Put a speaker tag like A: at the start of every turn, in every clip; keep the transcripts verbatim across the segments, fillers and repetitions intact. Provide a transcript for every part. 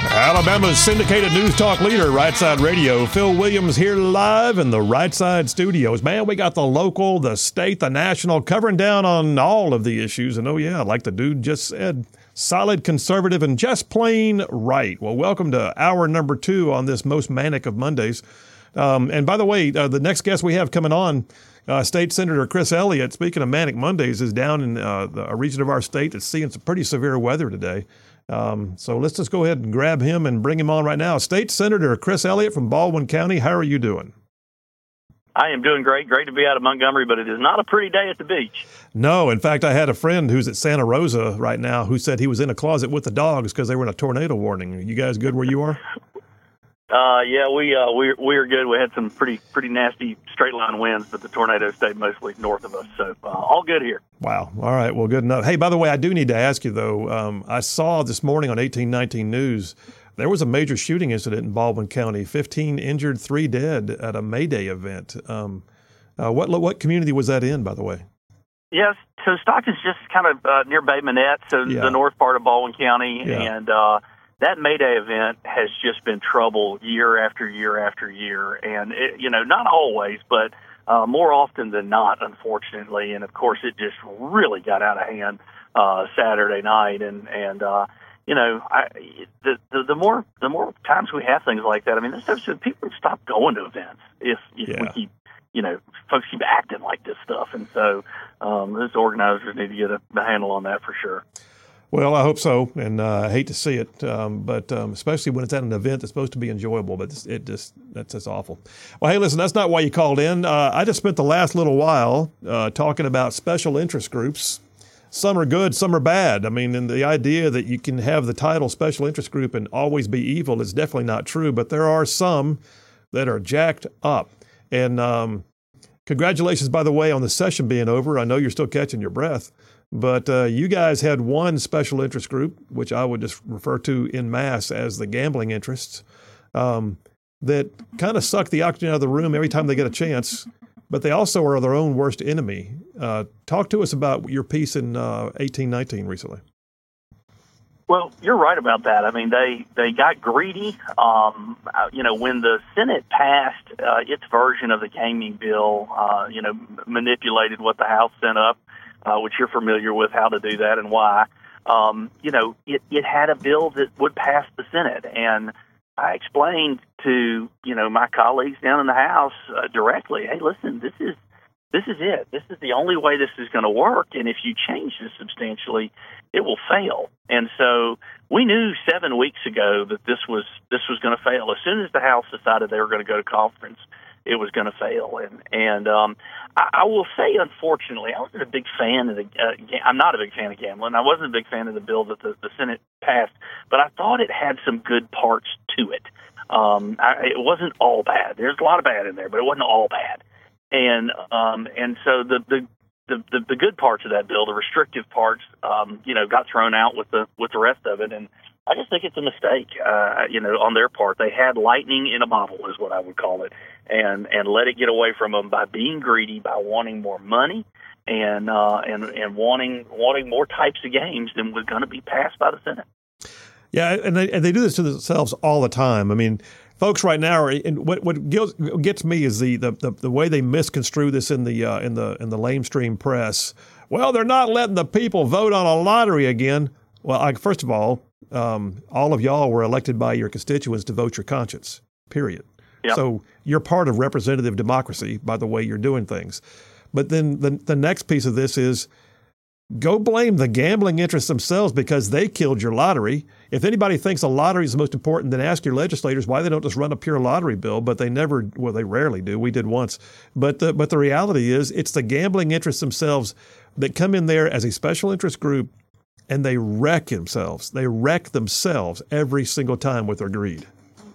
A: Alabama's syndicated news talk leader, Right Side Radio. Phil Williams here live in the Right Side studios. Man, we got the local, the state, the national, covering down on all of the issues. And oh yeah, like the dude just said, solid conservative and just plain right. Well, welcome to hour number two on this most manic of Mondays. Um, and by the way, uh, the next guest we have coming on, uh, State Senator Chris Elliott, speaking of Manic Mondays, is down in uh, a region of our state that's seeing some pretty severe weather today. Um, so let's just go ahead and grab him and bring him on right now. State Senator Chris Elliott from Baldwin County, how are you doing?
B: I am doing great. Great to be out of Montgomery, but it is not a pretty day at the beach.
A: No. In fact, I had a friend who's at Santa Rosa right now who said he was in a closet with the dogs because they were in a tornado warning. Are you guys good where you are?
B: Uh, yeah, we uh, we we are good. We had some pretty pretty nasty straight line winds, but the tornadoes stayed mostly north of us, so uh, all good here.
A: Wow. All right. Well, good enough. Hey, by the way, I do need to ask you though. Um, I saw this morning on eighteen nineteen News there was a major shooting incident in Baldwin County. Fifteen injured, three dead at a May Day event. Um, uh, what what community was that in, by the way?
B: Yes. So Stockton's just kind of uh, near Bay Minette, so
A: Yeah.
B: the north part of Baldwin County,
A: Yeah.
B: and. Uh, That May Day event has just been trouble year after year after year. And, it, you know, not always, but uh, more often than not, unfortunately. And, of course, it just really got out of hand uh, Saturday night. And, and uh, you know, I, the, the the more the more times we have things like that, I mean, this stuff, people stop going to events if, if
A: Yeah.
B: we keep, you know, folks keep acting like this stuff. And so um, those organizers need to get a, a handle on that for sure.
A: Well, I hope so, and uh, I hate to see it, um, but um, especially when it's at an event that's supposed to be enjoyable, but it's, it just, that's just awful. Well, hey, listen, that's not why you called in. Uh, I just spent the last little while uh, talking about special interest groups. Some are good, some are bad. I mean, and the idea that you can have the title special interest group and always be evil is definitely not true, but there are some that are jacked up. And um, congratulations, by the way, on the session being over. I know you're still catching your breath. But uh, you guys had one special interest group, which I would just refer to en masse as the gambling interests, um, that kind of suck the oxygen out of the room every time they get a chance. But they also are their own worst enemy. Uh, talk to us about your piece in uh, eighteen nineteen recently.
B: Well, you're right about that. I mean, they, they got greedy. Um, uh, you know, when the Senate passed uh, its version of the gaming bill, uh, you know, manipulated what the House sent up, Uh, which you're familiar with how to do that and why. Um, you know, it, it had a bill that would pass the Senate. And I explained to, you know, my colleagues down in the House uh, directly, hey, listen, this is this is it. This is the only way this is going to work. And if you change this substantially, it will fail. And so we knew seven weeks ago that this was this was going to fail. As soon as the House decided they were going to go to conference, it was going to fail. And, and um, I, I will say, unfortunately, I wasn't a big fan of the uh, – I'm not a big fan of gambling. I wasn't a big fan of the bill that the, the Senate passed, but I thought it had some good parts to it. Um, I, it wasn't all bad. There's a lot of bad in there, but it wasn't all bad. And um, and so the, the the, the the good parts of that bill, the restrictive parts, um, you know, got thrown out with the with the rest of it. And I just think it's a mistake, uh, you know, on their part. They had lightning in a bottle, is what I would call it, and and let it get away from them by being greedy, by wanting more money, and uh, and and wanting wanting more types of games than was going to be passed by the Senate.
A: Yeah, and they and they do this to themselves all the time. I mean, folks right now are, and what what gets me is the the, the, the way they misconstrue this in the uh, in the in the lamestream press. Well, they're not letting the people vote on a lottery again. Well, I, first of all, um, all of y'all were elected by your constituents to vote your conscience. Period. Yep. So you're part of representative democracy by the way you're doing things. But then the the next piece of this is, go blame the gambling interests themselves because they killed your lottery. If anybody thinks a lottery is the most important, then ask your legislators why they don't just run a pure lottery bill. But they never, well, they rarely do. We did once. But the, but the reality is it's the gambling interests themselves that come in there as a special interest group, and they wreck themselves. They wreck themselves every single time with their greed.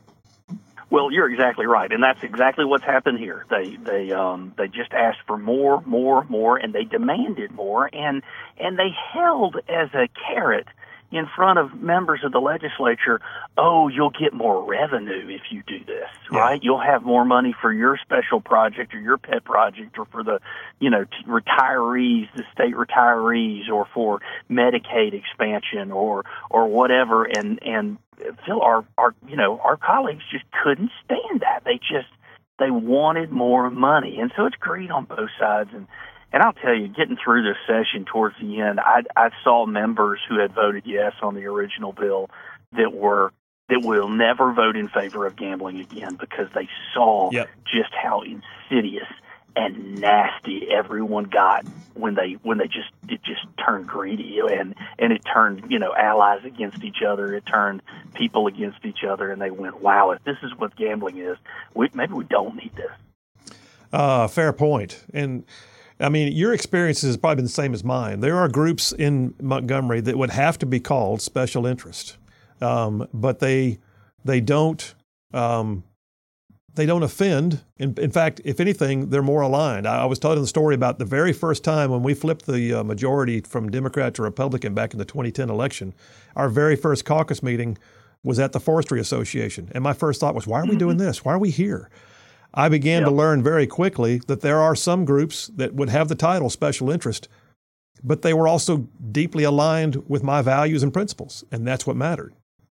B: Well, you're exactly right, and that's exactly what's happened here. They they um they just asked for more, more, more, and they demanded more, and and they held as a carrot in front of members of the legislature, oh, you'll get more revenue if you do this,
A: yeah.
B: right? You'll have more money for your special project or your pet project or for the, you know, t- retirees, the state retirees, or for Medicaid expansion or or whatever. And, and Phil, our, our, you know, our colleagues just couldn't stand that. They just, they wanted more money. And so it's greed on both sides. And, And I'll tell you, getting through this session towards the end, I, I saw members who had voted yes on the original bill that were that will never vote in favor of gambling again because they saw
A: yep.
B: just how insidious and nasty everyone got when they when they just it just turned greedy and and it turned you know allies against each other. It turned people against each other, and they went, wow, if this is what gambling is, we, maybe we don't need this.
A: Uh, fair point. And I mean, your experience has probably been the same as mine. There are groups in Montgomery that would have to be called special interest, um, but they they don't um, they don't offend. In, in fact, if anything, they're more aligned. I, I was telling the story about the very first time when we flipped the uh, majority from Democrat to Republican back in the twenty ten election. Our very first caucus meeting was at the Forestry Association, and my first thought was, "Why are we doing this? Why are we here?" I began yep. to learn very quickly that there are some groups that would have the title special interest, but they were also deeply aligned with my values and principles, and that's what mattered.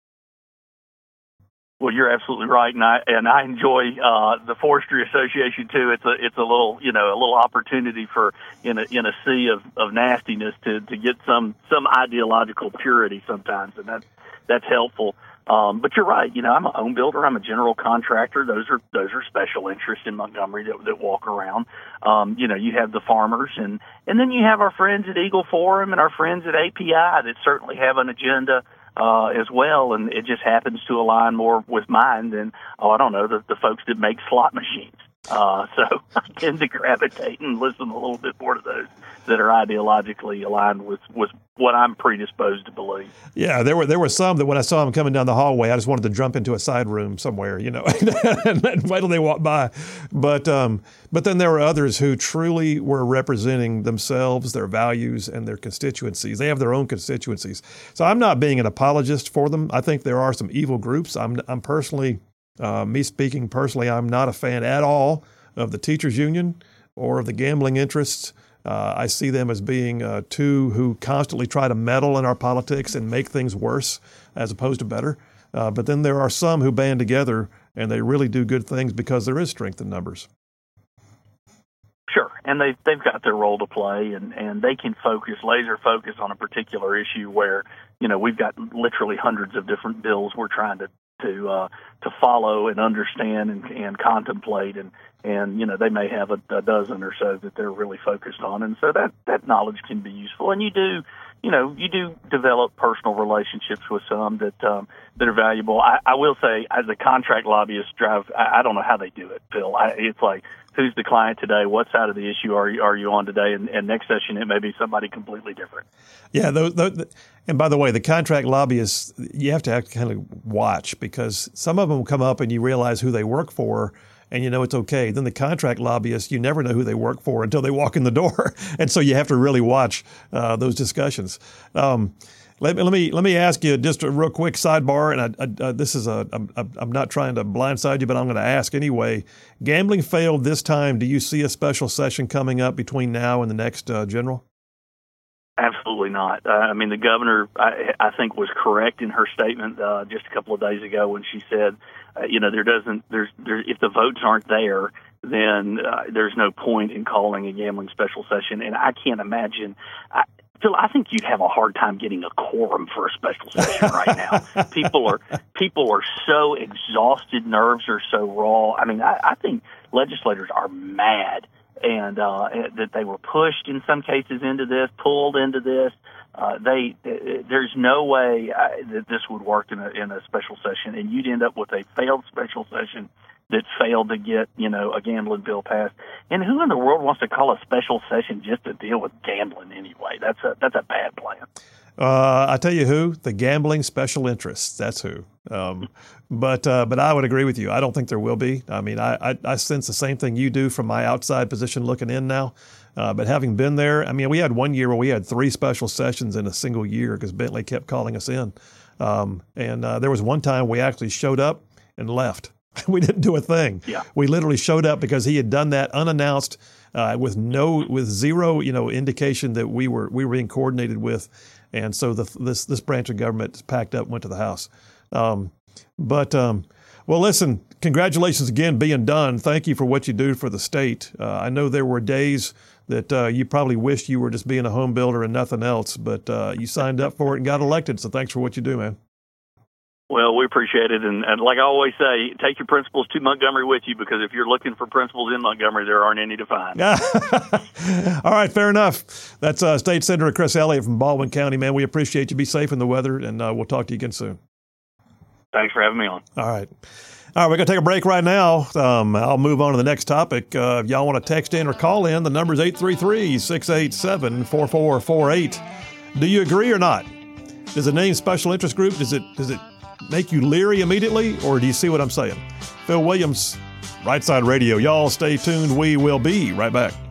B: Well, you're absolutely right, and I and I enjoy uh, the Forestry Association too. It's a it's a little you know a little opportunity for in a in a sea of, of nastiness to, to get some some ideological purity sometimes, and that's that's helpful. Um, but you're right. You know, I'm a home builder. I'm a general contractor. Those are those are special interests in Montgomery that, that walk around. Um, you know, you have the farmers, and, and then you have our friends at Eagle Forum and our friends at A P I that certainly have an agenda uh, as well. And it just happens to align more with mine than, oh, I don't know, the, the folks that make slot machines. Uh, so I tend to gravitate and listen a little bit more to those that are ideologically aligned with, with what I'm predisposed to believe.
A: Yeah, there were there were some that when I saw them coming down the hallway, I just wanted to jump into a side room somewhere, you know, and wait till they walk by. But um, but then there were others who truly were representing themselves, their values, and their constituencies. They have their own constituencies. So I'm not being an apologist for them. I think there are some evil groups. I'm I'm personally. Uh, me speaking personally, I'm not a fan at all of the teachers union or of the gambling interests. Uh, I see them as being uh, two who constantly try to meddle in our politics and make things worse as opposed to better. Uh, but then there are some who band together and they really do good things because there is strength in numbers.
B: Sure, and they they've got their role to play, and, and they can focus, laser focus on a particular issue where, you know, we've got literally hundreds of different bills we're trying to to uh, to follow and understand and, and contemplate, and, and you know they may have a, a dozen or so that they're really focused on, and so that, that knowledge can be useful. And you do, you know, you do develop personal relationships with some that um, that are valuable. I, I will say, as a contract lobbyist, drive. I, I don't know how they do it, Phil. I, it's like, who's the client today? What side of the issue are you are you on today? And, and next session, it may be somebody completely different.
A: Yeah, those, those, and by the way, the contract lobbyists, you have to, have to kind of watch because some of them come up and you realize who they work for and you know it's okay. Then the contract lobbyists, you never know who they work for until they walk in the door. And so you have to really watch uh, those discussions. Um, Let me let me let me ask you just a real quick sidebar, and I, I, uh, this is a I'm, I'm not trying to blindside you, but I'm going to ask anyway. Gambling failed this time. Do you see a special session coming up between now and the next uh, general?
B: Absolutely not. Uh, I mean, the governor, I, I think, was correct in her statement uh, just a couple of days ago when she said, uh, you know, there doesn't there's there, if the votes aren't there, then uh, there's no point in calling a gambling special session. And I can't imagine. I, Phil, I think you'd have a hard time getting a quorum for a special session right now. People are people are so exhausted, nerves are so raw. I mean, I, I think legislators are mad, and uh, that they were pushed in some cases into this, pulled into this. Uh, they there's no way I, that this would work in a in a special session, and you'd end up with a failed special session that failed to get, you know, a gambling bill passed. And who in the world wants to call a special session just to deal with gambling anyway? That's a that's a bad plan.
A: Uh, I tell you who, the gambling special interests. That's who. Um, but uh, but I would agree with you. I don't think there will be. I mean, I, I, I sense the same thing you do from my outside position looking in now. Uh, but having been there, I mean, we had one year where we had three special sessions in a single year because Bentley kept calling us in. Um, and uh, there was one time we actually showed up and left. We didn't do a thing.
B: Yeah.
A: We literally showed up because he had done that unannounced, uh, with no, with zero, you know, indication that we were we were being coordinated with, and so the, this this branch of government packed up, went to the house. Um, but um, well, listen, congratulations again being done. Thank you for what you do for the state. Uh, I know there were days that uh, you probably wished you were just being a home builder and nothing else, but uh, you signed up for it and got elected. So thanks for what you do, man.
B: Well, we appreciate it. And, and like I always say, take your principles to Montgomery with you, because if you're looking for principles in Montgomery, there aren't any to find.
A: All right, fair enough. That's uh, State Senator Chris Elliott from Baldwin County, man. We appreciate you. Be safe in the weather, and uh, we'll talk to you again soon.
B: Thanks for having me on.
A: All right. All right, we're going to take a break right now. Um, I'll move on to the next topic. Uh, if y'all want to text in or call in, the number is eight three three, six eight seven, four four four eight. Do you agree or not? Does it name special interest group? Does it does it make you leery immediately, or do you see what I'm saying? Phil Williams, Right Side Radio. Y'all stay tuned. We will be right back.